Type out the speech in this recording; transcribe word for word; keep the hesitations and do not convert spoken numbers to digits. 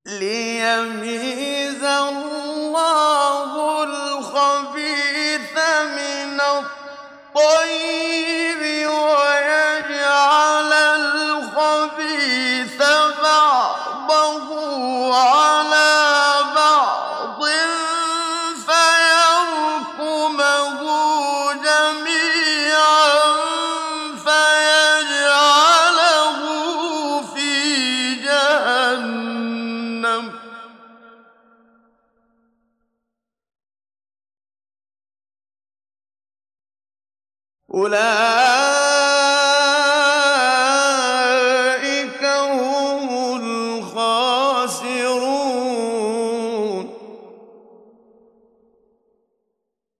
لِيَمِيزَ اللَّهُ الْخَبِيثَ مِنَ الطَّيِّبِ وَيَجْعَلَ الْخَبِيثَ بَعْضَهُ عَلَىٰ بَعْضٍ فَيَرْكُمَهُ جَمِيعًا فَيَجْعَلَهُ فِي جَهَنَّمَ ۚ أُولَٰئِكَ